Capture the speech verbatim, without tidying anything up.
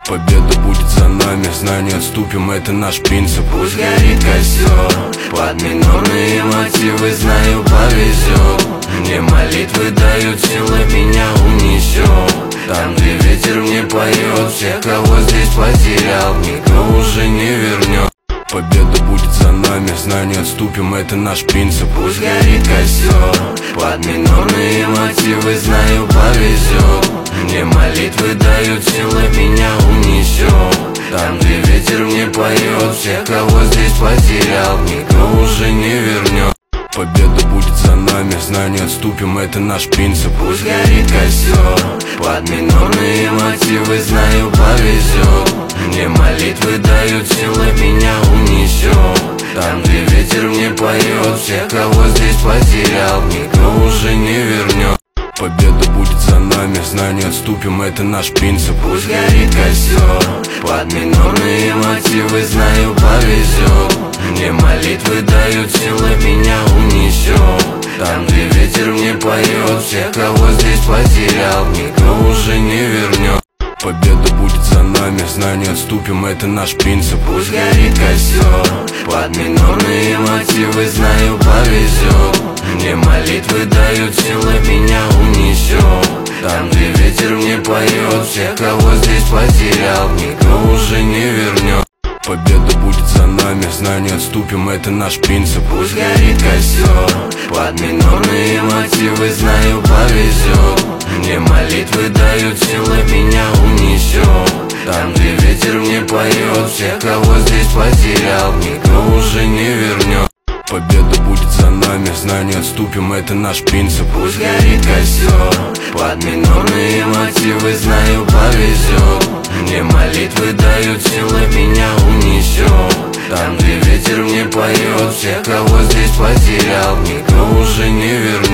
Победа будет за нами, знания отступим, это наш принцип. Пусть горит костер, под минорные мотивы, знаю, повезет. Мне молитвы дают силы, меня унесет. Там, где ветер мне поет, всех, кого здесь потерял, никто уже не вернет. Победа будет за нами, знания отступим, это наш принцип. Пусть горит костер, под минорные мотивы, знаю, повезет. Мне молитвы дают силы, меня унесет. Там, где ветер мне поет, всех, кого здесь потерял, никто уже не вернет. Победа будет за нами, знания отступим, это наш принцип. Пусть горит костер, под минорные мотивы, знаю, повезет. Мне молитвы дают силы, меня унесет. Там, где ветер мне поет, всех, кого здесь потерял, никто уже не вернет. Победа будет за нами, знания отступим, это наш принцип. Пусть горит костер, под минорные мотивы, знаю, повезет. Мне молитвы дают силы, меня унесет. Там, где ветер мне поет, всех, кого здесь потерял, никто уже не вернет. Победа будет за нами, знания отступим, это наш принцип. Пусть горит костер, под минорные мотивы, знаю, повезет. Мне молитвы дают силы, меня унесет. Там, где ветер мне поет, всех, кого здесь потерял, никто уже не вернет. Победа будет за нами, знания отступим, это наш принцип. Пусть горит костер, под минорные мотивы, знаю, повезет. Мне молитвы дают силы, меня унесет. Там, где ветер мне поет, всех, кого здесь потерял, никто уже не вернет. Победа будет за нами, знания отступим, это наш принцип. Пусть горит костер, под минорные мотивы, знаю, повезет. Мне молитвы дают силы, меня унесет. Там, где ветер мне поет, всех, кого здесь потерял, никто уже не вернет.